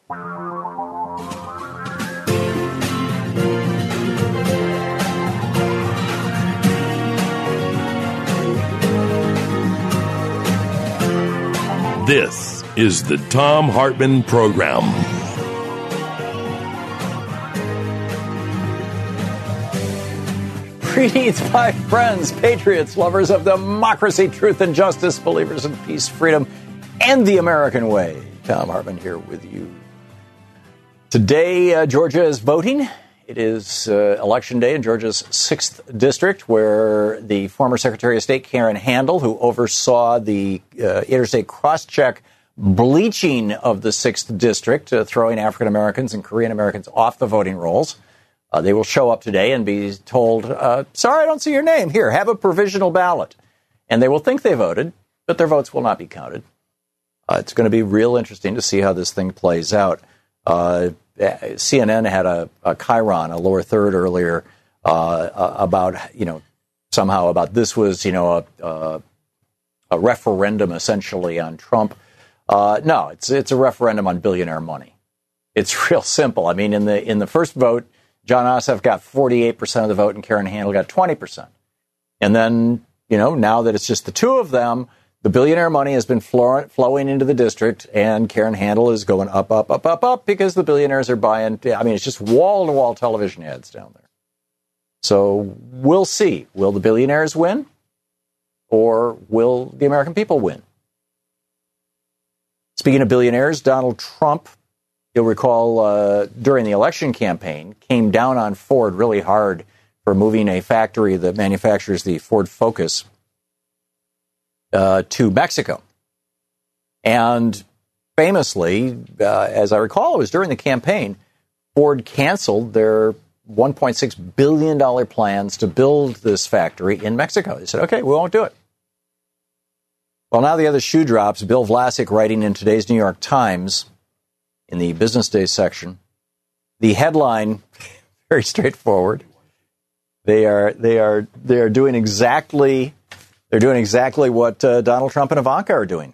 This is the Thom Hartmann Program. Greetings, my friends, patriots, lovers of democracy, truth, and justice, believers in peace, freedom, and the American way. Thom Hartmann here with you. Today, Georgia is voting. It is Election Day in Georgia's 6th District, where the former Secretary of State, Karen Handel, who oversaw the interstate cross-check bleaching of the 6th District, throwing African Americans and Korean Americans off the voting rolls. They will show up today and be told, sorry, I don't see your name. Here, have a provisional ballot. And they will think they voted, but their votes will not be counted. It's going to be real interesting to see how this thing plays out. CNN had a Chiron, a lower third earlier, about, somehow about this was, a referendum essentially on Trump. No, it's a referendum on billionaire money. It's real simple. I mean, in the first vote, John Ossoff got 48% of the vote and Karen Handel got 20%. And then, now that it's just the two of them, the billionaire money has been flowing into the district, and Karen Handel is going up, up, up, up, up, because the billionaires are buying. I mean, it's just wall-to-wall television ads down there. So we'll see. Will the billionaires win, or will the American people win? Speaking of billionaires, Donald Trump, you'll recall, during the election campaign, came down on Ford really hard for moving a factory that manufactures the Ford Focus to Mexico. And famously, as I recall, it was during the campaign, Ford canceled their $1.6 billion plans to build this factory in Mexico. They said, okay, we won't do it. Well, now the other shoe drops. Bill Vlasic, writing in today's New York Times in the Business Day section, the headline, very straightforward. They are doing exactly what Donald Trump and Ivanka are doing.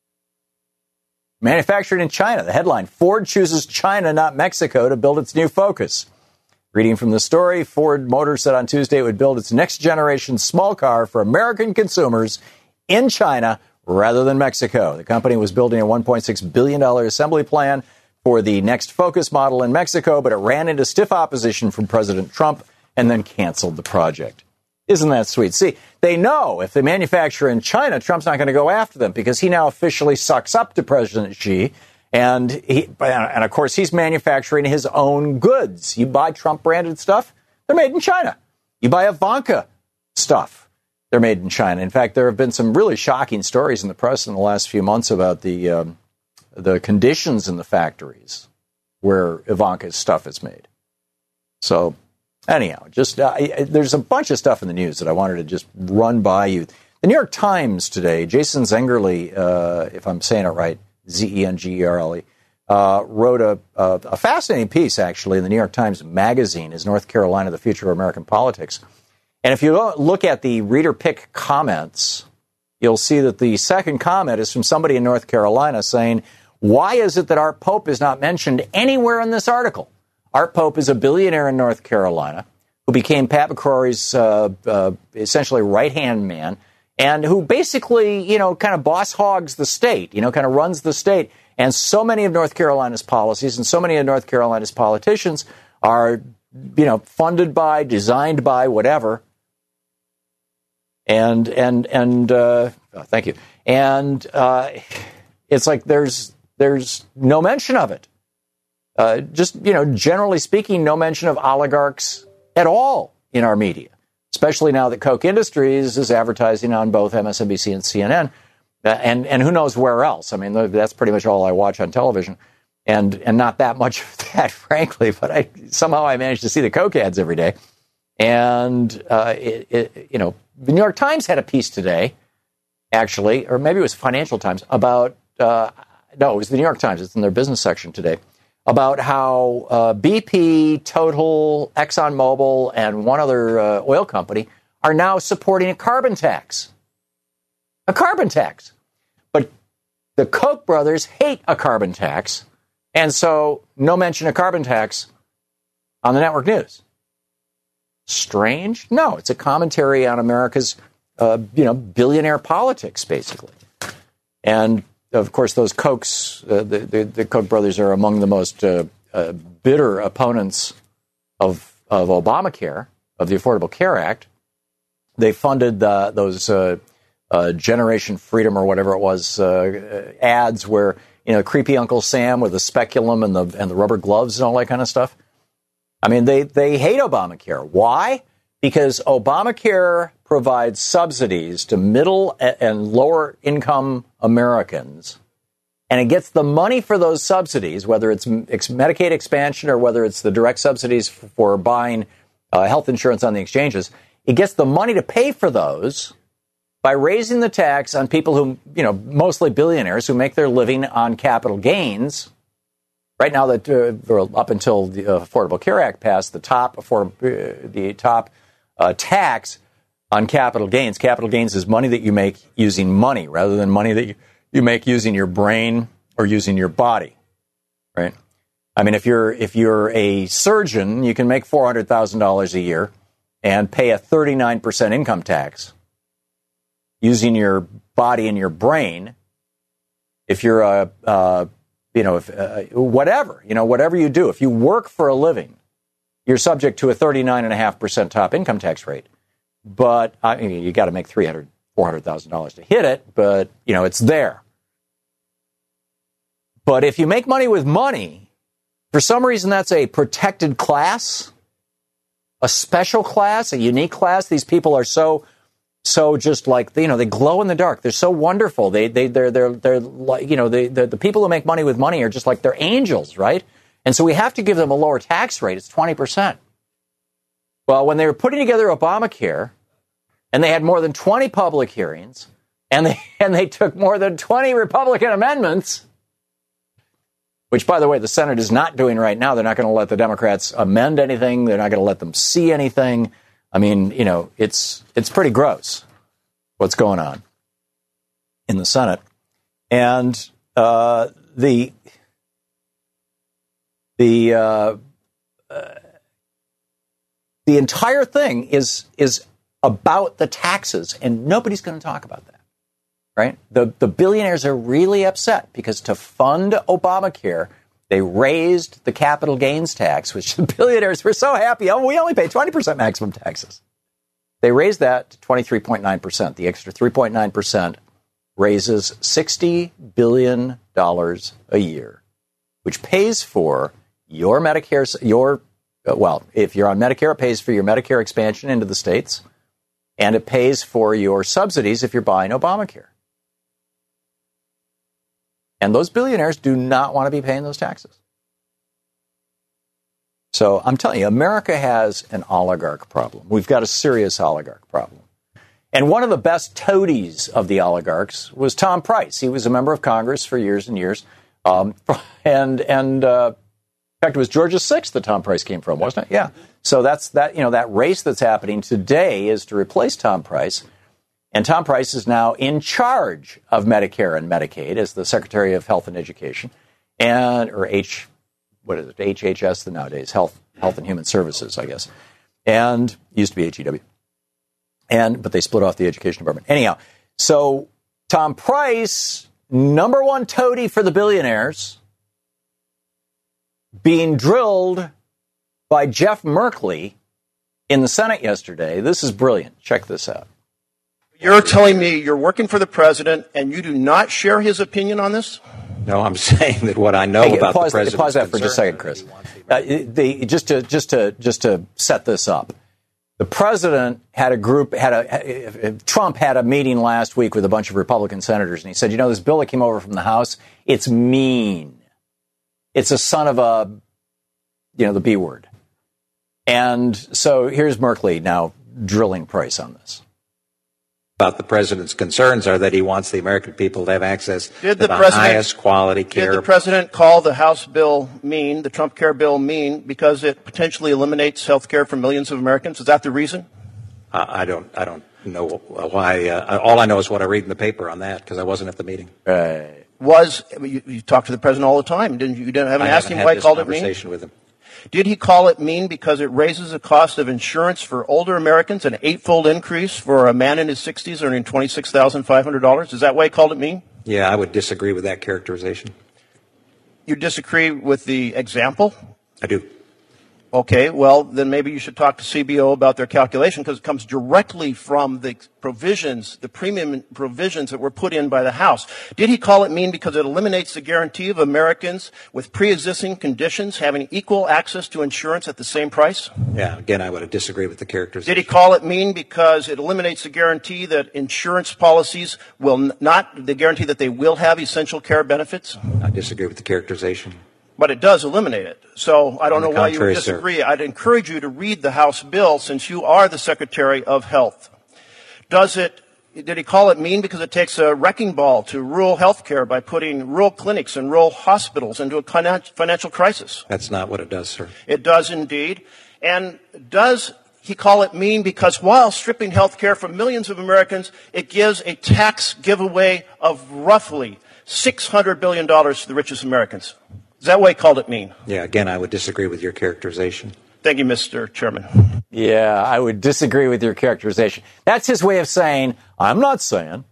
Manufactured in China. The headline, Ford chooses China, not Mexico, to build its new Focus. Reading from the story, Ford Motor said on Tuesday it would build its next-generation small car for American consumers in China rather than Mexico. The company was building a $1.6 billion assembly plan for the next Focus model in Mexico, but it ran into stiff opposition from President Trump and then canceled the project. Isn't that sweet? See, they know if they manufacture in China, Trump's not going to go after them because he now officially sucks up to President Xi. And of course, he's manufacturing his own goods. You buy Trump-branded stuff, they're made in China. You buy Ivanka stuff, they're made in China. In fact, there have been some really shocking stories in the press in the last few months about the conditions in the factories where Ivanka's stuff is made. So anyhow, just there's a bunch of stuff in the news that I wanted to just run by you. The New York Times today, Jason Zengerle, if I'm saying it right, Zengerle, wrote a fascinating piece, actually, in the New York Times Magazine, Is North Carolina the Future of American Politics? And if you look at the reader pick comments, you'll see that the second comment is from somebody in North Carolina saying, why is it that Art Pope is not mentioned anywhere in this article? Art Pope is a billionaire in North Carolina who became Pat McCrory's essentially right-hand man and who basically, kind of boss hogs the state, kind of runs the state. And so many of North Carolina's policies and so many of North Carolina's politicians are, funded by, designed by, whatever. And thank you. And it's like there's no mention of it. Generally speaking, no mention of oligarchs at all in our media, especially now that Koch Industries is advertising on both MSNBC and CNN, and who knows where else. I mean, that's pretty much all I watch on television, and not that much of that, frankly, but somehow I manage to see the Koch ads every day. And, the New York Times had a piece today, actually, or maybe it was Financial Times, about, no, it was the New York Times. It's in their business section today, about how BP, Total, ExxonMobil, and one other oil company are now supporting a carbon tax. A carbon tax. But the Koch brothers hate a carbon tax And so no mention of carbon tax on the network news. Strange? No, it's a commentary on America's, billionaire politics, basically. And, of course, those Kochs, the Koch brothers are among the most bitter opponents of Obamacare, of the Affordable Care Act. They funded those Generation Freedom or whatever it was ads where, creepy Uncle Sam with the speculum and the rubber gloves and all that kind of stuff. I mean, they hate Obamacare. Why? Because Obamacare provides subsidies to middle and lower income Americans, and it gets the money for those subsidies, whether it's Medicaid expansion or whether it's the direct subsidies for buying health insurance on the exchanges. It gets the money to pay for those by raising the tax on people who, mostly billionaires who make their living on capital gains. Right now, that up until the Affordable Care Act passed, the top tax on capital gains. Capital gains is money that you make using money rather than money that you make using your brain or using your body. Right? I mean, if you're a surgeon, you can make $400,000 a year and pay a 39% income tax using your body and your brain. If you're whatever you do, if you work for a living, you're subject to a 39.5% top income tax rate. But you got to make $400,000 to hit it, but it's there. But if you make money with money, for some reason that's a protected class, a special class, a unique class. These people are so just like, they glow in the dark. They're so wonderful. They're like, the people who make money with money are just like, they're angels, right? And so we have to give them a lower tax rate. It's 20%. Well, when they were putting together Obamacare, and they had more than 20 public hearings, and they took more than 20 Republican amendments, which, by the way, the Senate is not doing right now. They're not going to let the Democrats amend anything. They're not going to let them see anything. I mean, it's pretty gross what's going on in the Senate. And the entire thing is about the taxes, and nobody's going to talk about that, right? The billionaires are really upset because to fund Obamacare, they raised the capital gains tax, which the billionaires were so happy. Oh, we only pay 20% maximum taxes. They raised that to 23.9%. The extra 3.9% raises $60 billion a year, which pays for your Medicare, if you're on Medicare, it pays for your Medicare expansion into the states, and it pays for your subsidies if you're buying Obamacare. And those billionaires do not want to be paying those taxes. So I'm telling you, America has an oligarch problem. We've got a serious oligarch problem. And one of the best toadies of the oligarchs was Tom Price. He was a member of Congress for years and years. In fact, it was Georgia 6th that Tom Price came from, wasn't it? Yeah. So that race that's happening today is to replace Tom Price. And Tom Price is now in charge of Medicare and Medicaid as the Secretary of Health and Education, HHS nowadays, Health and Human Services, I guess, and used to be HEW, but they split off the Education Department. Anyhow, so Tom Price, number one toady for the billionaires, being drilled by Jeff Merkley in the Senate yesterday. This is brilliant. Check this out. You're telling me you're working for the president and you do not share his opinion on this? No, I'm saying that what I know about the president. Pause that for just a second, Chris. Just to set this up, the president had Trump had a meeting last week with a bunch of Republican senators, and he said, this bill that came over from the House, it's mean. It's a son of a, the B word. And so here's Merkley now drilling Price on this. About the president's concerns are that he wants the American people to have access to the highest quality care. Did the president call the House bill mean, the Trump care bill mean, because it potentially eliminates health care for millions of Americans? Is that the reason? I don't know why. All I know is what I read in the paper on that, because I wasn't at the meeting. Right. You talk to the president all the time, didn't you? You haven't asked him why he called it mean? With him. Did he call it mean because it raises the cost of insurance for older Americans, an 8-fold increase for a man in his 60s earning $26,500? Is that why he called it mean? Yeah, I would disagree with that characterization. You disagree with the example? I do. Okay, well, then maybe you should talk to CBO about their calculation because it comes directly from the provisions, the premium provisions that were put in by the House. Did he call it mean because it eliminates the guarantee of Americans with pre-existing conditions having equal access to insurance at the same price? Yeah, again, I would disagree with the characterization. Did he call it mean because it eliminates the guarantee that insurance policies will not, the guarantee that they will have essential care benefits? I disagree with the characterization. But it does eliminate it. So I don't know why you would disagree. Sir. I'd encourage you to read the House bill since you are the Secretary of Health. Did he call it mean because it takes a wrecking ball to rural health care by putting rural clinics and rural hospitals into a financial crisis? That's not what it does, sir. It does indeed. And does he call it mean because while stripping health care from millions of Americans, it gives a tax giveaway of roughly $600 billion to the richest Americans? Is that why he called it mean? Yeah, again, I would disagree with your characterization. Thank you, Mr. Chairman. Yeah, I would disagree with your characterization. That's his way of saying, I'm not saying.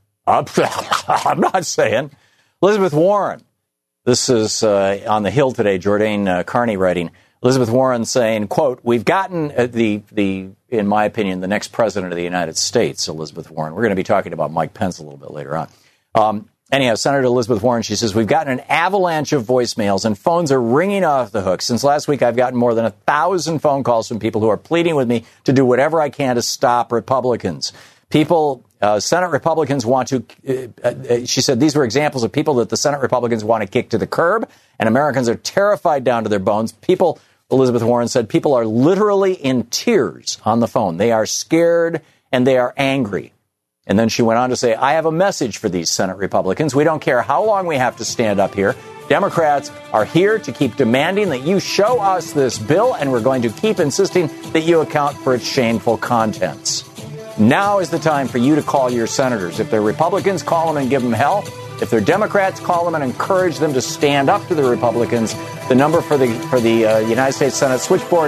Elizabeth Warren. This is on the Hill today, Jordan Carney writing. Elizabeth Warren saying, quote, we've gotten in my opinion, the next president of the United States, Elizabeth Warren. We're going to be talking about Mike Pence a little bit later on. Anyhow, Senator Elizabeth Warren, she says, we've gotten an avalanche of voicemails and phones are ringing off the hook. Since last week, I've gotten more than 1,000 phone calls from people who are pleading with me to do whatever I can to stop Republicans. Senate Republicans want to, she said, these were examples of people that the Senate Republicans want to kick to the curb, and Americans are terrified down to their bones. Elizabeth Warren said, people are literally in tears on the phone. They are scared and they are angry. And then she went on to say, I have a message for these Senate Republicans. We don't care how long we have to stand up here. Democrats are here to keep demanding that you show us this bill, and we're going to keep insisting that you account for its shameful contents. Now is the time for you to call your senators. If they're Republicans, call them and give them hell. If they're Democrats, call them and encourage them to stand up to the Republicans. The number for the United States Senate switchboard,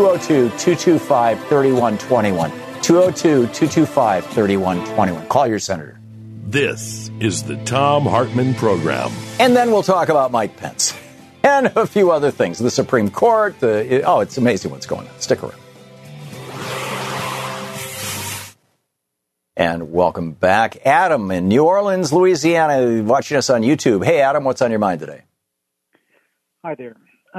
202-225-3121. 202-225-3121. Call your senator. This is the Thom Hartmann Program. And then we'll talk about Mike Pence and a few other things. The Supreme Court. It's amazing what's going on. Stick around. And welcome back. Adam in New Orleans, Louisiana, watching us on YouTube. Hey, Adam, what's on your mind today? Hi there.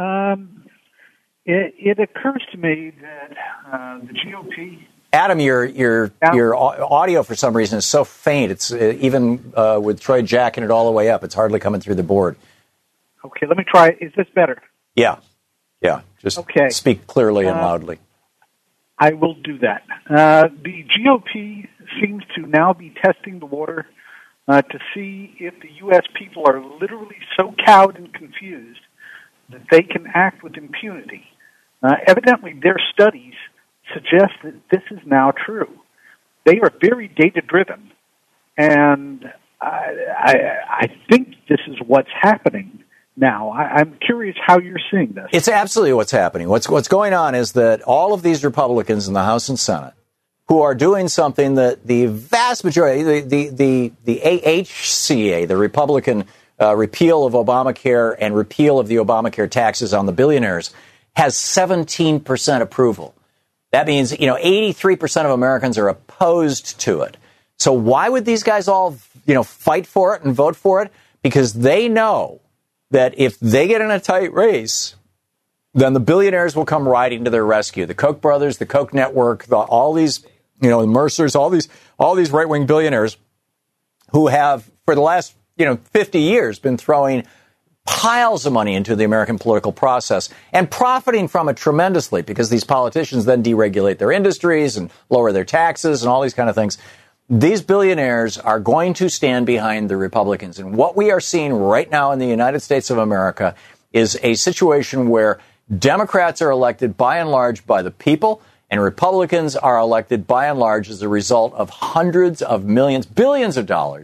It occurs to me that the GOP... Adam, your audio for some reason is so faint. It's even with Troy jacking it all the way up, it's hardly coming through the board. Okay, let me try. Is this better? Yeah. Just speak clearly and loudly. I will do that. The GOP seems to now be testing the water to see if the U.S. people are literally so cowed and confused that they can act with impunity. Evidently, their studies suggest that this is now true. They are very data-driven, and I think this is what's happening now. I'm curious how you're seeing this. It's absolutely what's happening. What's going on is that all of these Republicans in the House and Senate who are doing something that the vast majority, the AHCA, the Republican repeal of Obamacare and repeal of the Obamacare taxes on the billionaires, has 17% approval. That means, 83% of Americans are opposed to it. So why would these guys all, fight for it and vote for it? Because they know that if they get in a tight race, then the billionaires will come riding to their rescue. The Koch brothers, the Koch network, all these, the Mercers, all these right-wing billionaires who have, for the last, 50 years, been throwing piles of money into the American political process and profiting from it tremendously because these politicians then deregulate their industries and lower their taxes and all these kind of things. These billionaires are going to stand behind the Republicans. And what we are seeing right now in the United States of America is a situation where Democrats are elected by and large by the people, and Republicans are elected by and large as a result of hundreds of millions, billions of dollars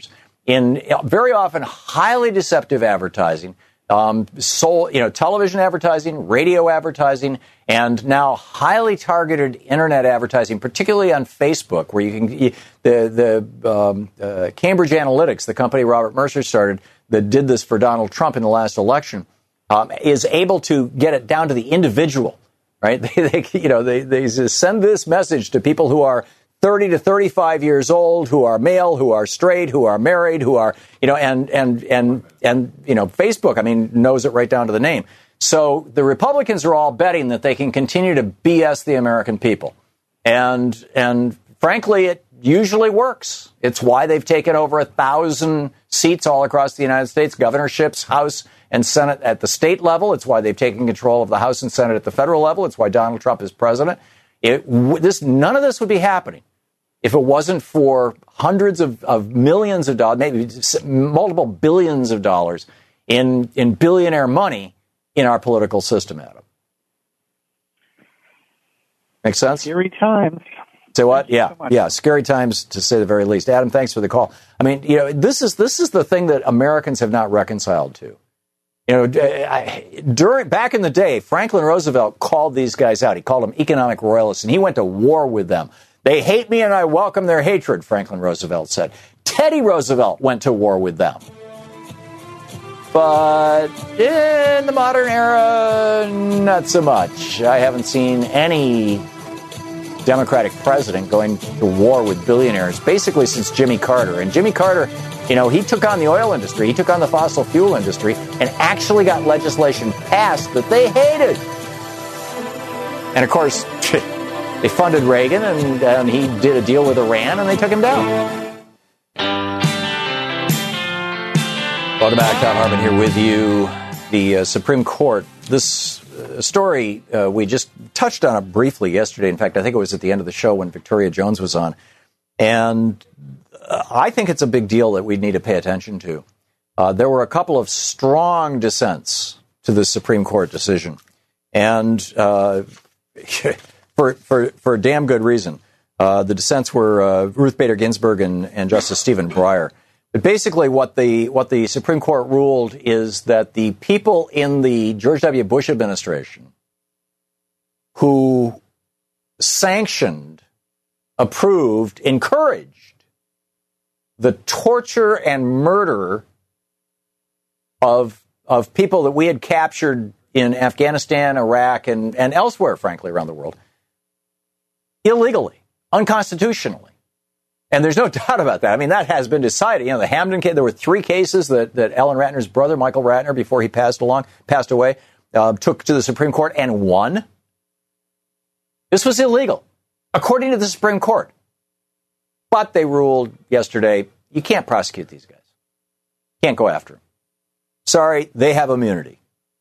in very often highly deceptive advertising, television advertising, radio advertising, and now highly targeted internet advertising, particularly on Facebook, where you can Cambridge Analytics, the company Robert Mercer started that did this for Donald Trump in the last election, is able to get it down to the individual. Right? They send this message to people who are 30 to 35 years old, who are male, who are straight, who are married, who are, and Facebook, knows it right down to the name. So the Republicans are all betting that they can continue to BS the American people. And frankly, it usually works. It's why they've taken over 1,000 seats all across the United States, governorships, House and Senate at the state level. It's why they've taken control of the House and Senate at the federal level. It's why Donald Trump is president. None of this would be happening if it wasn't for hundreds of millions of dollars, maybe multiple billions of dollars in billionaire money in our political system, Adam. Make sense? Scary times. Say what? Yeah, scary times to say the very least. Adam, thanks for the call. This is the thing that Americans have not reconciled to. Back in the day, Franklin Roosevelt called these guys out. He called them economic royalists, and he went to war with them. They hate me, and I welcome their hatred, Franklin Roosevelt said. Teddy Roosevelt went to war with them. But in the modern era, not so much. I haven't seen any Democratic president going to war with billionaires, basically since Jimmy Carter. And Jimmy Carter, he took on the oil industry, he took on the fossil fuel industry, and actually got legislation passed that they hated. And of course, they funded Reagan, and he did a deal with Iran, and they took him down. Welcome back. Tom Hartman here with you. The Supreme Court, this story, we just touched on it briefly yesterday. In fact, I think it was at the end of the show when Victoria Jones was on. And I think it's a big deal that we need to pay attention to. There were a couple of strong dissents to the Supreme Court decision. And for a damn good reason. The dissents were Ruth Bader Ginsburg and Justice Stephen Breyer. But basically what the Supreme Court ruled is that the people in the George W. Bush administration who sanctioned, approved, encouraged the torture and murder of people that we had captured in Afghanistan, Iraq, and elsewhere, frankly, around the world, illegally, unconstitutionally. And there's no doubt about that. That has been decided. The Hamden case, there were 3 cases that Ellen Ratner's brother, Michael Ratner, before he passed away, took to the Supreme Court and won. This was illegal, according to the Supreme Court. But they ruled yesterday, you can't prosecute these guys. Can't go after them. Sorry, they have immunity.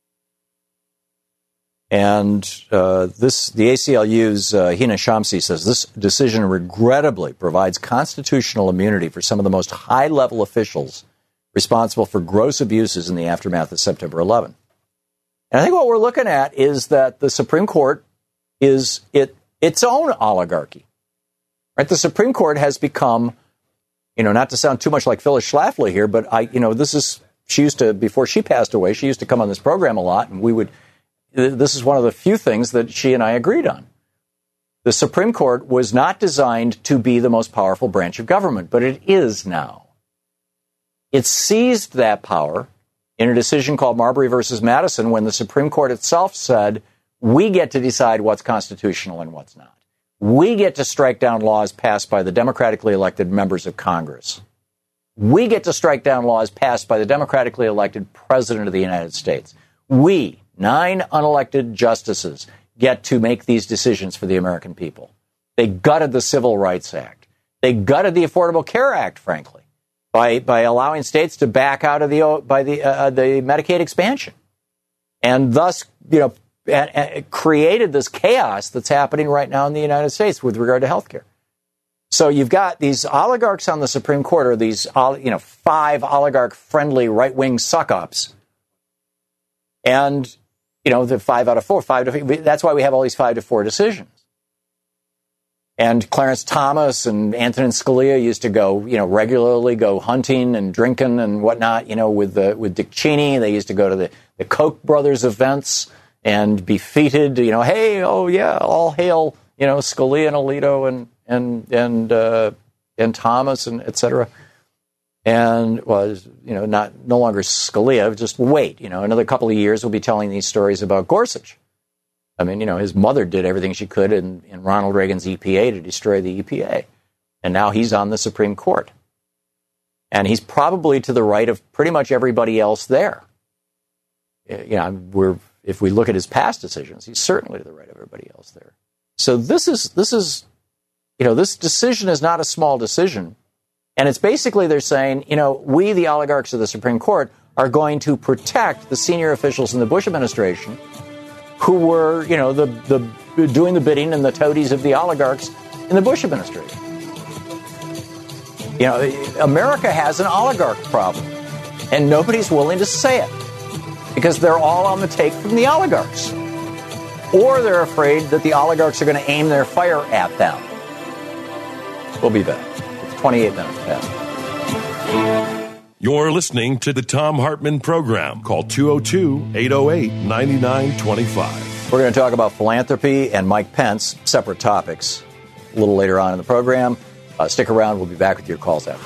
And the ACLU's Hina Shamsi says this decision regrettably provides constitutional immunity for some of the most high-level officials responsible for gross abuses in the aftermath of September 11. And I think what we're looking at is that the Supreme Court is its own oligarchy. Right? The Supreme Court has become, not to sound too much like Phyllis Schlafly here, but she used to, before she passed away, she used to come on this program a lot, and this is one of the few things that she and I agreed on. The Supreme Court was not designed to be the most powerful branch of government, but it is now. It seized that power in a decision called Marbury versus Madison when the Supreme Court itself said, we get to decide what's constitutional and what's not. We get to strike down laws passed by the democratically elected members of Congress. We get to strike down laws passed by the democratically elected President of the United States. We, 9 unelected justices, get to make these decisions for the American people. They gutted the Civil Rights Act. They gutted the Affordable Care Act, frankly, by allowing states to back out of the Medicaid expansion, and thus, created this chaos that's happening right now in the United States with regard to health care. So you've got these oligarchs on the Supreme Court, or these 5 oligarch-friendly right-wing suck-ups, and the 5 out of 4, 5 to 4. That's why we have all these 5-4 decisions. And Clarence Thomas and Antonin Scalia used to go, regularly go hunting and drinking and whatnot, with Dick Cheney. They used to go to the Koch brothers events and be feted, hey, oh yeah, all hail, Scalia and Alito and Thomas and et cetera. And was, no longer Scalia, just wait, another couple of years we'll be telling these stories about Gorsuch. I mean, his mother did everything she could in Ronald Reagan's EPA to destroy the EPA. And now he's on the Supreme Court. And he's probably to the right of pretty much everybody else there. If we look at his past decisions, he's certainly to the right of everybody else there. So this decision is not a small decision. And it's basically they're saying, we, the oligarchs of the Supreme Court, are going to protect the senior officials in the Bush administration who were, doing the bidding and the toadies of the oligarchs in the Bush administration. America has an oligarch problem, and nobody's willing to say it because they're all on the take from the oligarchs. Or they're afraid that the oligarchs are going to aim their fire at them. We'll be back. It's 28 minutes past. You're listening to the Thom Hartmann Program. Call 202-808-9925. We're going to talk about philanthropy and Mike Pence, separate topics, a little later on in the program. Stick around. We'll be back with your calls after.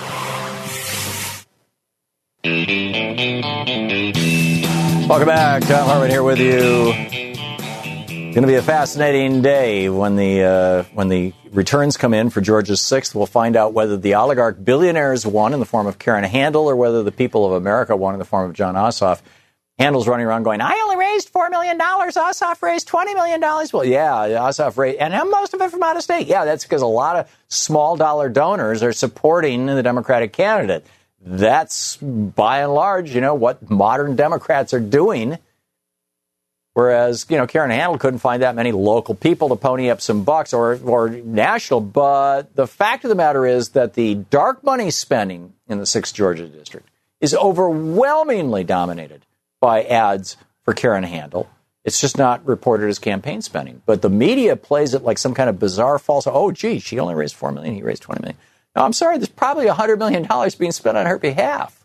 Welcome back. Thom Hartmann here with you. It's going to be a fascinating day when the returns come in for Georgia 6th. We'll find out whether the oligarch billionaires won in the form of Karen Handel or whether the people of America won in the form of Jon Ossoff. Handel's running around going, I only raised $4 million. Ossoff raised $20 million. Well, yeah, Ossoff raised, and most of it from out of state. Yeah, that's because a lot of small dollar donors are supporting the Democratic candidate. That's, by and large, what modern Democrats are doing. Whereas, Karen Handel couldn't find that many local people to pony up some bucks or national. But the fact of the matter is that the dark money spending in the 6th Georgia district is overwhelmingly dominated by ads for Karen Handel. It's just not reported as campaign spending. But the media plays it like some kind of bizarre false. Oh, gee, she only raised $4 million. He raised $20 million. No, I'm sorry. There's probably $100 million being spent on her behalf.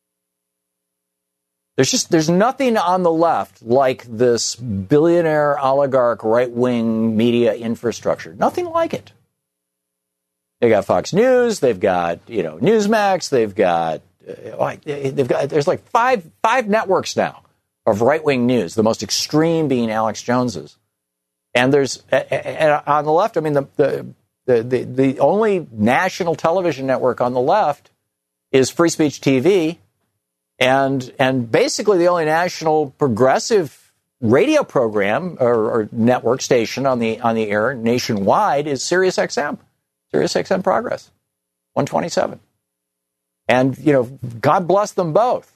There's nothing on the left like this billionaire oligarch right-wing media infrastructure. Nothing like it. They got Fox News, they've got, Newsmax, they've got there's like five networks now of right-wing news, the most extreme being Alex Jones's. And there's on the left, I mean the only national television network on the left is Free Speech TV. And basically the only national progressive radio program or network station on the air nationwide is SiriusXM Progress 127. And, God bless them both.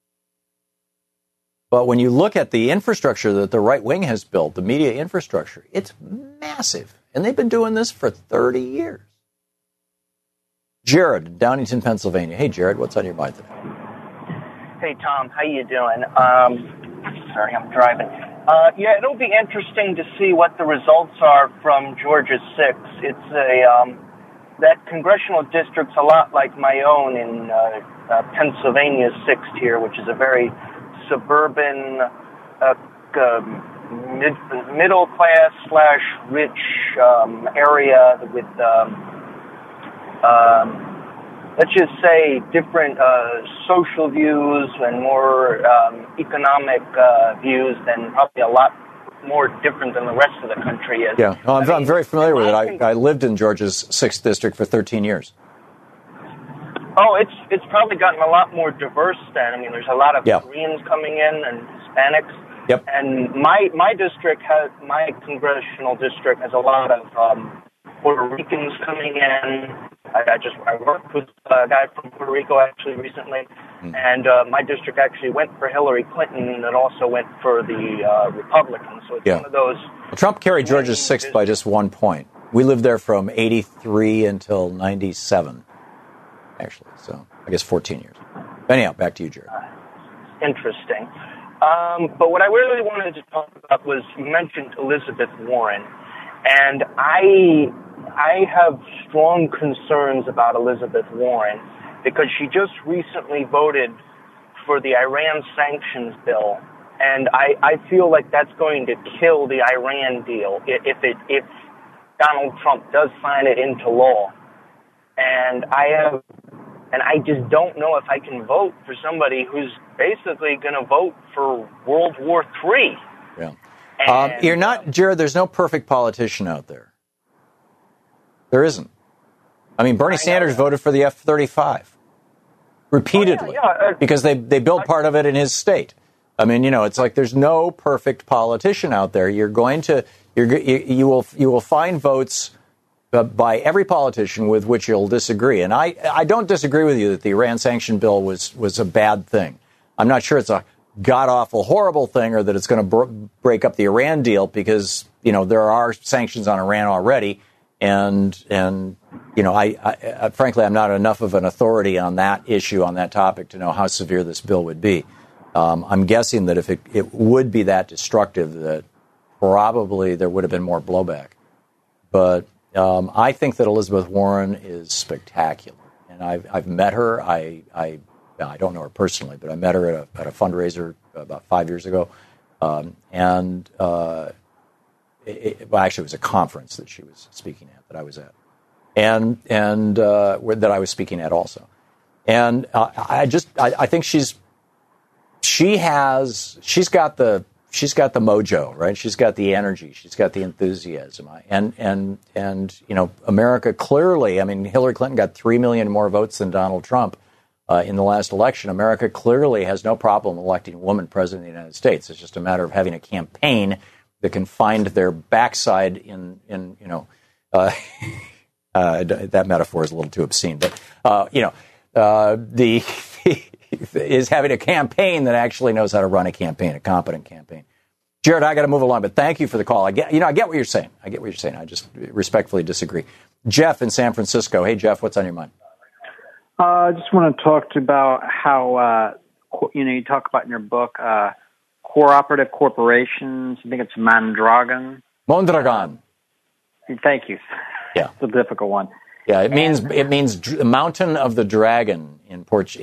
But when you look at the infrastructure that the right wing has built, the media infrastructure, it's massive. And they've been doing this for 30 years. Jared in Downington, Pennsylvania. Hey, Jared, what's on your mind today? Hey, Tom, how you doing? Sorry, I'm driving. Yeah, it'll be interesting to see what the results are from Georgia 6. It's that congressional district's a lot like my own in Pennsylvania's 6th here, which is a very suburban, middle class / rich area with let's just say different social views and more economic views than probably a lot more different than the rest of the country is. Yeah, I'm very familiar with it. I lived in Georgia's 6th district for 13 years. Oh, it's probably gotten a lot more diverse then. I mean, there's a lot of Koreans coming in and Hispanics. Yep. And my district my congressional district has a lot of Puerto Ricans coming in. I worked with a guy from Puerto Rico actually recently, and my district actually went for Hillary Clinton and it also went for the Republicans. So it's one of those. Well, Trump carried Georgia's 6th by just 1 point. We lived there from 83 until 97, actually. So I guess 14 years. Anyhow, back to you, Jared. Interesting. But what I really wanted to talk about was you mentioned Elizabeth Warren, and I I have strong concerns about Elizabeth Warren because she just recently voted for the Iran sanctions bill, and I feel like that's going to kill the Iran deal if Donald Trump does sign it into law. And I just don't know if I can vote for somebody who's basically going to vote for World War III. Yeah. You're not, Jared, there's no perfect politician out there. There isn't. I mean, Bernie Sanders voted for the F-35 repeatedly because they built part of it in his state. I mean, it's like there's no perfect politician out there. You will find votes by every politician with which you'll disagree. And I don't disagree with you that the Iran sanction bill was a bad thing. I'm not sure it's a god-awful, horrible thing or that it's going to break up the Iran deal because, there are sanctions on Iran already. And I frankly, I'm not enough of an authority on that issue, on that topic, to know how severe this bill would be. I'm guessing that if it would be that destructive, that probably there would have been more blowback. But I think that Elizabeth Warren is spectacular, and I've met her. I don't know her personally, but I met her at a fundraiser about 5 years ago, actually, it was a conference that she was speaking at that I was at, and that I was speaking at also. And I think she's got the mojo, right? She's got the energy, she's got the enthusiasm, and America clearly. I mean, Hillary Clinton got 3 million more votes than Donald Trump in the last election. America clearly has no problem electing a woman president of the United States. It's just a matter of having a campaign that can find their backside in that metaphor is a little too obscene, but is having a campaign that actually knows how to run a campaign, a competent campaign. Jared, I got to move along, but thank you for the call. I get what you're saying. I just respectfully disagree. Jeff in San Francisco. Hey, Jeff, what's on your mind? I just want to talk about how you talk about in your book. Cooperative corporations. I think it's Mondragon. Thank you. Yeah, it's a difficult one. Yeah, it means Mountain of the Dragon in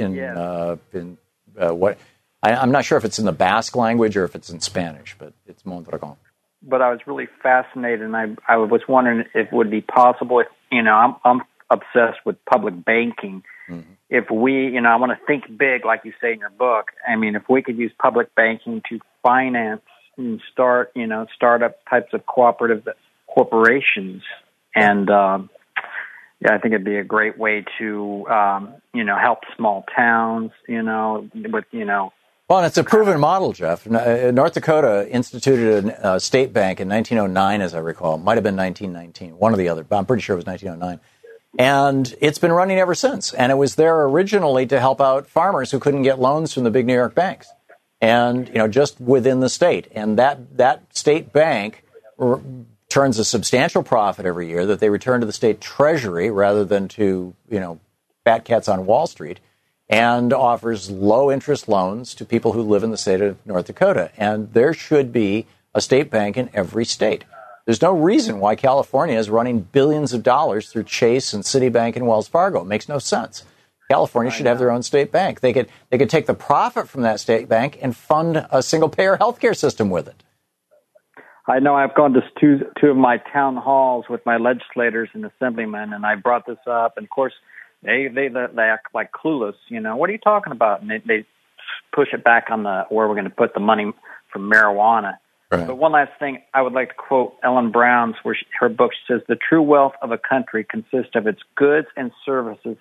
what? I'm not sure if it's in the Basque language or if it's in Spanish, but it's Mondragon. But I was really fascinated, and I was wondering if it would be possible. If I'm obsessed with public banking. Mm-hmm. If we, I want to think big, like you say in your book. I mean, if we could use public banking to finance and start, startup types of cooperative corporations, and I think it'd be a great way to, help small towns, with. Well, and it's a proven model, Jeff. North Dakota instituted a state bank in 1909, as I recall. It might have been 1919, one or the other, but I'm pretty sure it was 1909. And it's been running ever since. And it was there originally to help out farmers who couldn't get loans from the big New York banks. And, just within the state. And that state bank turns a substantial profit every year that they return to the state treasury rather than to, fat cats on Wall Street, and offers low interest loans to people who live in the state of North Dakota. And there should be a state bank in every state. There's no reason why California is running billions of dollars through Chase and Citibank and Wells Fargo. It makes no sense. California should have their own state bank. They could take the profit from that state bank and fund a single-payer healthcare system with it. I know I've gone to two of my town halls with my legislators and assemblymen, and I brought this up. And, of course, they act like clueless. What are you talking about? And they push it back on where we're going to put the money for marijuana. Right. But one last thing, I would like to quote Ellen Brown's, her book says, "The true wealth of a country consists of its goods and services,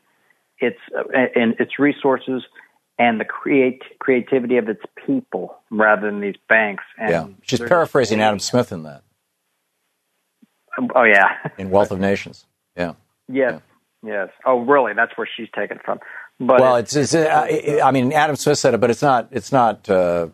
its resources, and the creativity of its people, rather than these banks." And she's paraphrasing Adam Smith in that. Oh yeah, in Wealth of Nations. Yeah. Yes. Yeah. Yes. Oh, really? That's where she's taken it from. But well, I mean, Adam Smith said it, but it's not.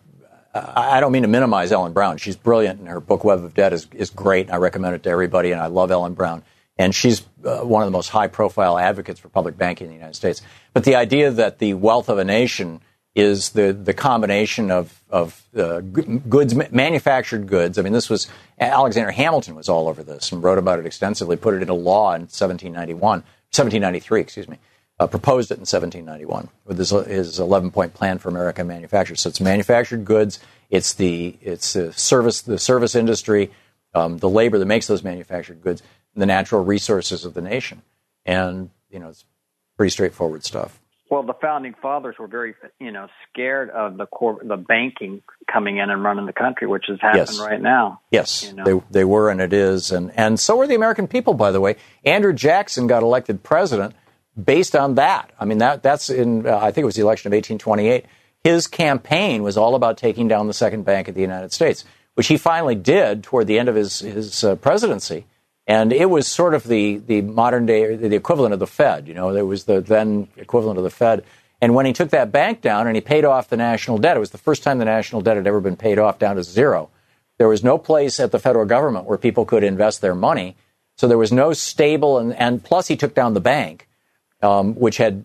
I don't mean to minimize Ellen Brown. She's brilliant, and her book Web of Debt is great. And I recommend it to everybody, and I love Ellen Brown. And she's one of the most high-profile advocates for public banking in the United States. But the idea that the wealth of a nation is the combination of goods, manufactured goods. I mean, this was Alexander Hamilton was all over this and wrote about it extensively, put it into law in 1793, proposed it in 1791 with his 11-point plan for American manufacturers. So it's manufactured goods, it's the service industry, the labor that makes those manufactured goods, and the natural resources of the nation. And, it's pretty straightforward stuff. Well, the founding fathers were very, scared of the banking coming in and running the country, which has happened right now. Yes, they were, and it is. And so were the American people, by the way. Andrew Jackson got elected president based on that. I mean, that's in, I think it was the election of 1828. His campaign was all about taking down the second bank of the United States, which he finally did toward the end of his presidency. And it was sort of the modern day, the equivalent of the Fed. It was the then equivalent of the Fed. And when he took that bank down and he paid off the national debt, it was the first time the national debt had ever been paid off down to zero. There was no place at the federal government where people could invest their money. So there was no stable, and plus he took down the bank, which had,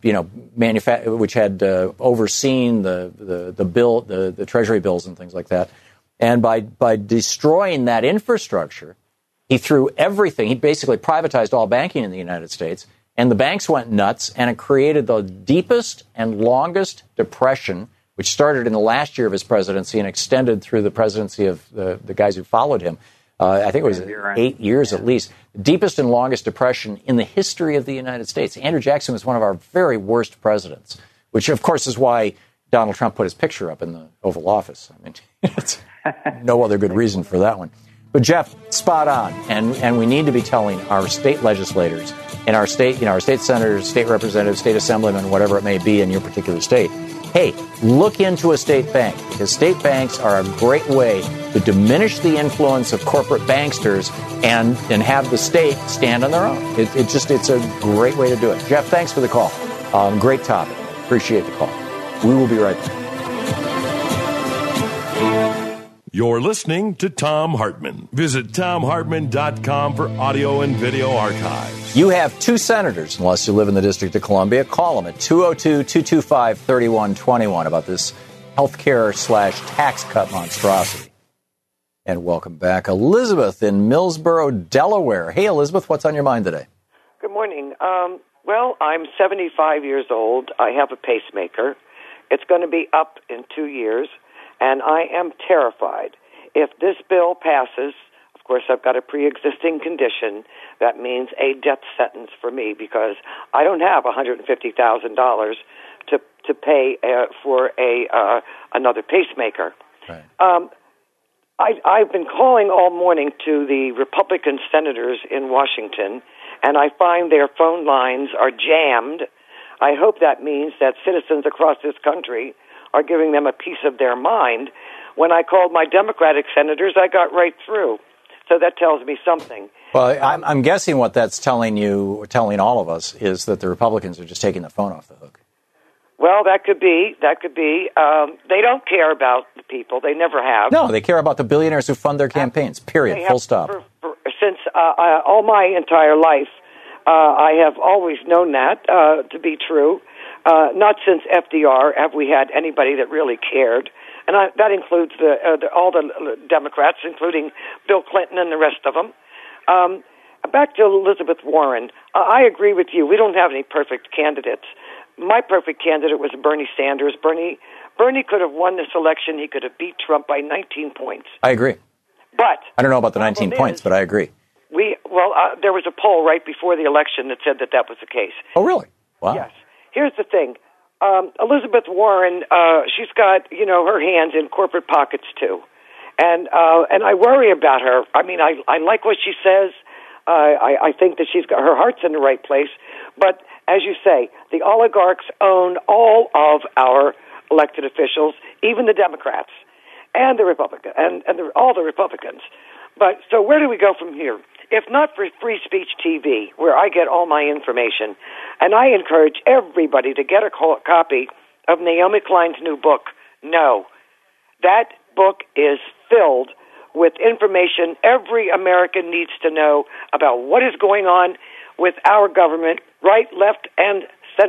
overseen the treasury bills and things like that. And by destroying that infrastructure, he threw everything. He basically privatized all banking in the United States, and the banks went nuts, and it created the deepest and longest depression, which started in the last year of his presidency and extended through the presidency of the guys who followed him. I think it was 8 years at least. The deepest and longest depression in the history of the United States. Andrew Jackson was one of our very worst presidents, which, of course, is why Donald Trump put his picture up in the Oval Office. I mean, it's no other good reason for that one. But, Jeff, spot on. And we need to be telling our state legislators and our state, our state senators, state representatives, state assemblymen, whatever it may be in your particular state, hey, look into a state bank, because state banks are a great way to diminish the influence of corporate banksters and have the state stand on their own. It's a great way to do it. Jeff, thanks for the call. Great topic. Appreciate the call. We will be right back. You're listening to Thom Hartmann. Visit ThomHartmann.com for audio and video archives. You have two senators, unless you live in the District of Columbia. Call them at 202-225-3121 about this health care/tax cut monstrosity. And welcome back. Elizabeth in Millsboro, Delaware. Hey, Elizabeth, what's on your mind today? Good morning. Well, I'm 75 years old. I have a pacemaker. It's going to be up in 2 years. And I am terrified. If this bill passes, of course, I've got a pre-existing condition. That means a death sentence for me because I don't have $150,000 to pay for another pacemaker. Right. I've been calling all morning to the Republican senators in Washington, and I find their phone lines are jammed. I hope that means that citizens across this country are giving them a piece of their mind. When I called my Democratic senators, I got right through. So that tells me something. Well, I'm guessing what that's telling all of us, is that the Republicans are just taking the phone off the hook. Well, that could be. They don't care about the people. They never have. No, they care about the billionaires who fund their campaigns, period, full stop. Since all my entire life, I have always known that to be true. Not since FDR have we had anybody that really cared, and that includes all the Democrats, including Bill Clinton and the rest of them. Back to Elizabeth Warren, I agree with you. We don't have any perfect candidates. My perfect candidate was Bernie Sanders. Bernie could have won this election. He could have beat Trump by 19 points. I agree. But I don't know about the 19 points, but I agree. There was a poll right before the election that said that was the case. Oh, really? Wow. Yes. Here's the thing. Elizabeth Warren, she's got, her hands in corporate pockets too. And I worry about her. I mean, I like what she says. I think that she's got her heart's in the right place. But as you say, the oligarchs own all of our elected officials, even the Democrats and the Republicans and all the Republicans. But so where do we go from here? If not for Free Speech TV, where I get all my information, and I encourage everybody to get a copy of Naomi Klein's new book, No. That book is filled with information every American needs to know about what is going on with our government, right, left, and center.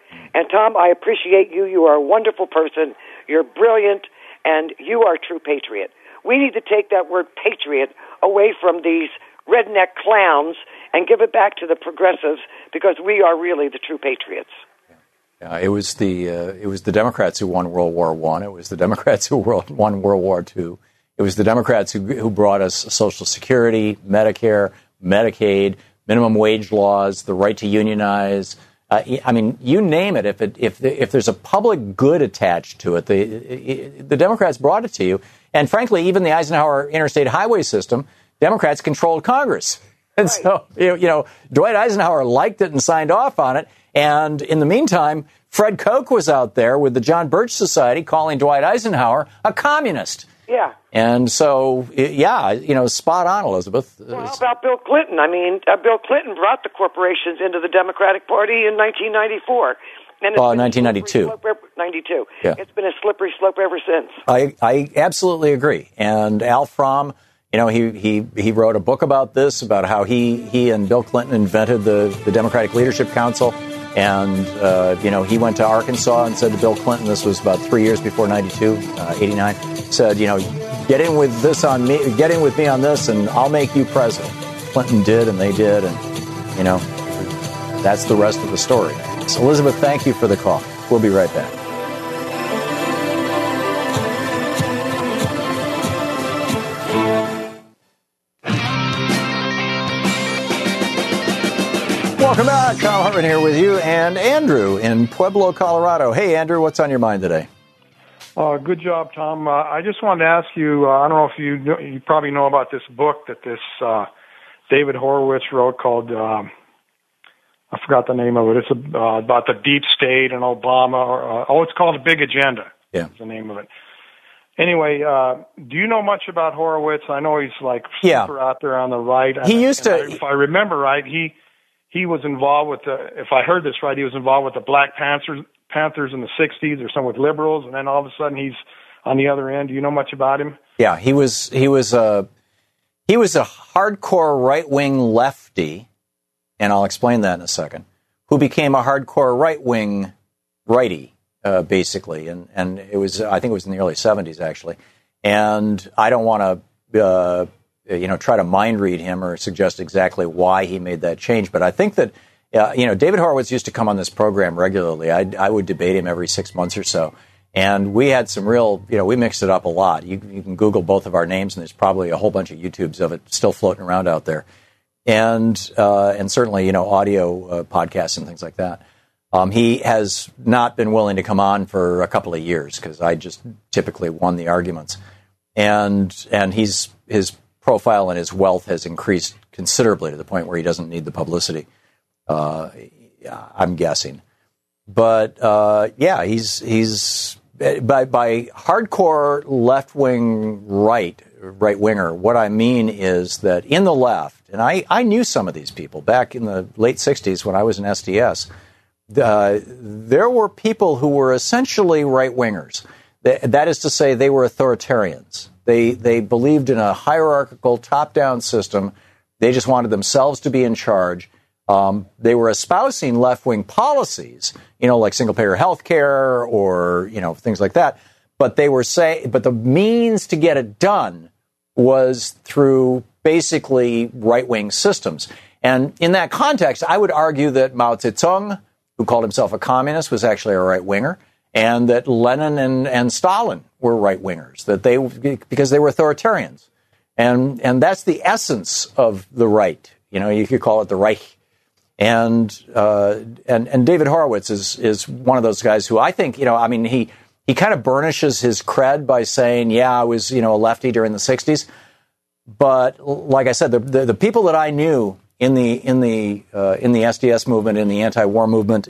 And Tom, I appreciate you. You are a wonderful person. You're brilliant, and you are a true patriot. We need to take that word patriot away from these redneck clowns and give it back to the progressives, because we are really the true patriots. It was the Democrats who won World War I. It was the Democrats who won World War II. It was the Democrats who brought us Social Security, Medicare, Medicaid, minimum wage laws, the right to unionize. I mean, you name it. If there's a public good attached to it, the Democrats brought it to you. And frankly, even the Eisenhower interstate highway system, Democrats controlled Congress. And so, Dwight Eisenhower liked it and signed off on it. And in the meantime, Fred Koch was out there with the John Birch Society calling Dwight Eisenhower a communist. Yeah. And so, spot on, Elizabeth. Well, how about Bill Clinton? I mean, Bill Clinton brought the corporations into the Democratic Party in 1994. And 1992. 92. Yeah. It's been a slippery slope ever since. I absolutely agree. And Al Fromm, he wrote a book about this, about how he and Bill Clinton invented the Democratic Leadership Council. And, he went to Arkansas and said to Bill Clinton, this was about 3 years before 89, said, get in with me on this and I'll make you president. Clinton did, and they did. And, that's the rest of the story. So, Elizabeth, thank you for the call. We'll be right back. Welcome back. Thom Hartmann here with you and Andrew in Pueblo, Colorado. Hey, Andrew, what's on your mind today? Good job, Tom. I just wanted to ask you, I don't know if you probably know about this book that this David Horowitz wrote called, I forgot the name of it. It's about the deep state and Obama. It's called The Big Agenda. Yeah. Is the name of it. Anyway, do you know much about Horowitz? I know he's super out there on the right. If I remember right, he was involved with if I heard this right, he was involved with the Black Panthers in the 60s, or some with liberals, and then all of a sudden he's on the other end. Do you know much about him? Yeah, he was a hardcore right-wing lefty, and I'll explain that in a second, who became a hardcore right-wing righty, basically, and I think it was in the early 70s, actually. And I don't want to try to mind read him or suggest exactly why he made that change. But I think that, David Horowitz used to come on this program regularly. I would debate him every 6 months or so. And we had some real, we mixed it up a lot. You can Google both of our names, and there's probably a whole bunch of YouTubes of it still floating around out there. And certainly, audio podcasts and things like that. He has not been willing to come on for a couple of years because I just typically won the arguments. And his profile and his wealth has increased considerably to the point where he doesn't need the publicity, I'm guessing. But, he's by hardcore left-wing right-winger, what I mean is that in the left, and I knew some of these people back in the late 60s when I was in SDS, there were people who were essentially right-wingers. That is to say, they were authoritarians. They believed in a hierarchical, top-down system. They just wanted themselves to be in charge. They were espousing left-wing policies, like single-payer health care or, things like that. But but the means to get it done was through basically right-wing systems. And in that context, I would argue that Mao Zedong, who called himself a communist, was actually a right-winger, and that Lenin and Stalin were right-wingers, because they were authoritarians. And that's the essence of the right. You could call it the Reich. And David Horowitz is one of those guys who I think, he kind of burnishes his cred by saying, I was, a lefty during the 60s. But like I said, the people that I knew in the SDS movement, in the anti-war movement,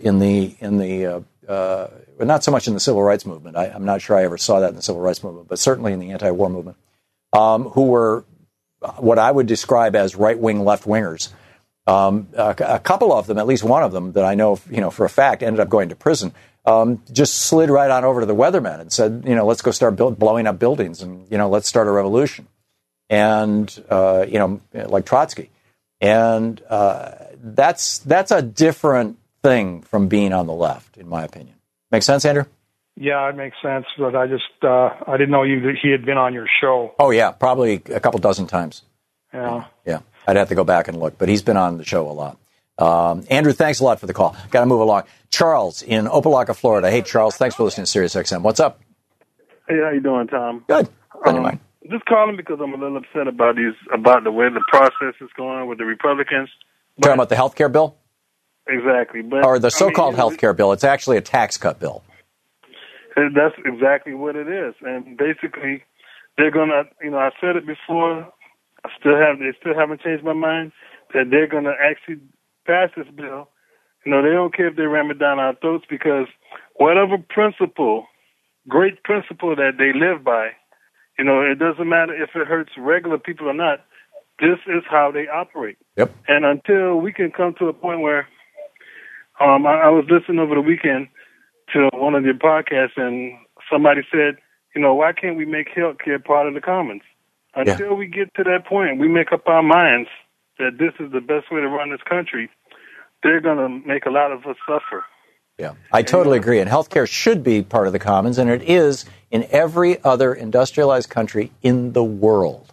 not so much in the civil rights movement. I'm not sure I ever saw that in the civil rights movement, but certainly in the anti-war movement, who were what I would describe as right-wing left-wingers. A couple of them, at least one of them that I know, for a fact, ended up going to prison. Just slid right on over to the Weathermen and said, let's go start blowing up buildings and, let's start a revolution. And, like Trotsky. And that's a different thing from being on the left, in my opinion. Make sense, Andrew? Yeah, it makes sense, but I just I didn't know he had been on your show. Oh, yeah, probably a couple dozen times. Yeah. Yeah, I'd have to go back and look, but he's been on the show a lot. Andrew, thanks a lot for the call. Got to move along. Charles in Opelika, Florida. Hey, Charles, thanks for listening to SiriusXM. What's up? Hey, how you doing, Tom? Good. Just calling because I'm a little upset about the way the process is going with the Republicans. Talking about the health care bill? Exactly. Or the so-called health care bill. It's actually a tax cut bill. That's exactly what it is. And basically, they're going to, I said it before, they still haven't changed my mind, that they're going to actually pass this bill. They don't care if they ram it down our throats, because whatever great principle that they live by, it doesn't matter if it hurts regular people or not. This is how they operate. Yep. And until we can come to a point where, I was listening over the weekend to one of your podcasts, and somebody said, why can't we make health care part of the commons? Until we get to that point, we make up our minds that this is the best way to run this country, they're going to make a lot of us suffer. Yeah, I totally agree. And healthcare should be part of the commons, and it is in every other industrialized country in the world.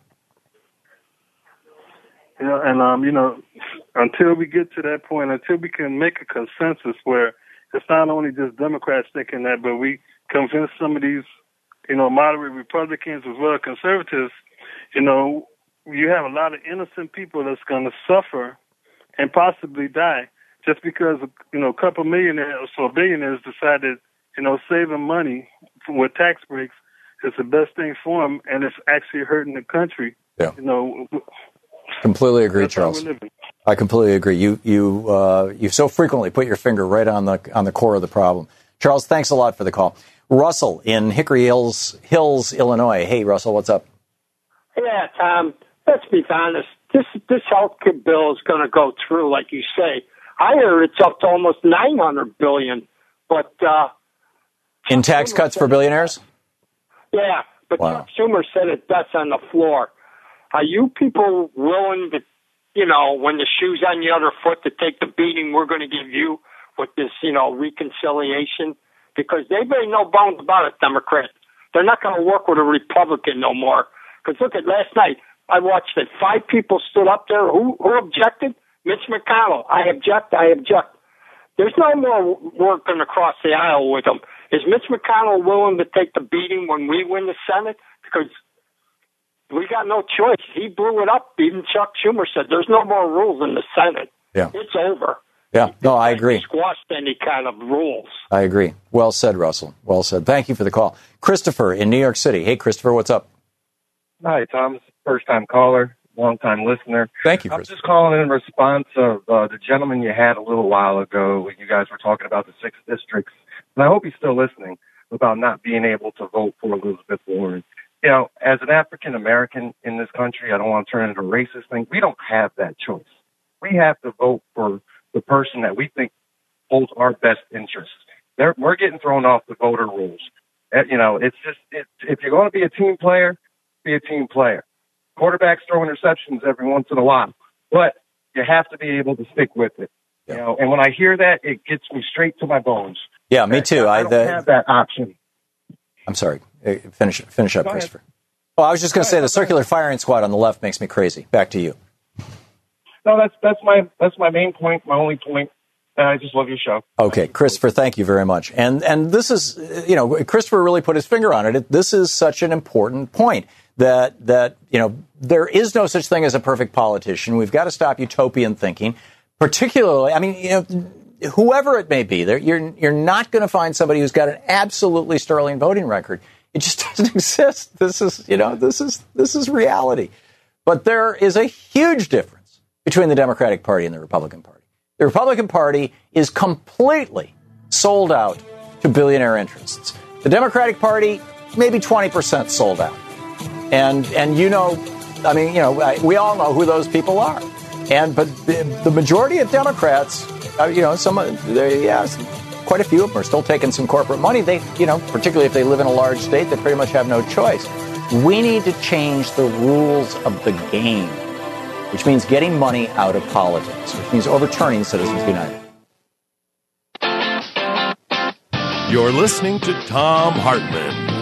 Until we get to that point, until we can make a consensus where it's not only just Democrats thinking that, but we convince some of these, moderate Republicans as well as conservatives, you have a lot of innocent people that's going to suffer and possibly die just because, a couple millionaires or billionaires decided, saving money with tax breaks is the best thing for them, and it's actually hurting the country. Yeah. Completely agree, Charles. I completely agree. You so frequently put your finger right on the core of the problem. Charles, thanks a lot for the call. Russell in Hickory Hills, Illinois. Hey, Russell, what's up? Yeah, Tom. Let's be honest. This health care bill is going to go through, like you say. I hear it's up to almost $900 billion, but in tax cuts for billionaires. Yeah, but Chuck Schumer said it best on the floor. Are you people willing to, when the shoe's on the other foot, to take the beating we're going to give you with this, reconciliation? Because they made no bones about it, Democrats. They're not going to work with a Republican no more. Because look at last night. I watched it. 5 people stood up there. Who objected? Mitch McConnell. I object. There's no more working across the aisle with him. Is Mitch McConnell willing to take the beating when we win the Senate? Because we got no choice. He blew it up. Even Chuck Schumer said there's no more rules in the Senate. Yeah. It's over. Yeah, no, I agree. Squashed any kind of rules. I agree. Well said, Russell. Well said. Thank you for the call. Christopher in New York City. Hey, Christopher, what's up? Hi, Tom. First-time caller, long-time listener. Thank you, I'm just calling in response of the gentleman you had a little while ago when you guys were talking about the 6 districts, and I hope he's still listening, about not being able to vote for Elizabeth Warren. As an African-American in this country, I don't want to turn it into a racist thing, we don't have that choice. We have to vote for the person that we think holds our best interests. We're getting thrown off the voter rules. If you're going to be a team player, be a team player. Quarterbacks throw interceptions every once in a while, but you have to be able to stick with it. And when I hear that, it gets me straight to my bones. Yeah, me too. I don't have that option. I'm sorry. Finish up, Christopher. Oh, I was just going to say the circular firing squad on the left makes me crazy. Back to you. No, that's my main point, my only point. I just love your show. Okay, Christopher, thank you very much. And this is, Christopher really put his finger on it. This is such an important point that there is no such thing as a perfect politician. We've got to stop utopian thinking, particularly, whoever it may be. You're not going to find somebody who's got an absolutely sterling voting record. It just doesn't exist. This is reality. But there is a huge difference between the Democratic Party and the Republican Party. The Republican Party is completely sold out to billionaire interests. The Democratic Party, maybe 20% sold out. And we all know who those people are. But the majority of Democrats, quite a few of them are still taking some corporate money. They, particularly if they live in a large state, they pretty much have no choice. We need to change the rules of the game, which means getting money out of politics, which means overturning Citizens United. You're listening to Thom Hartmann.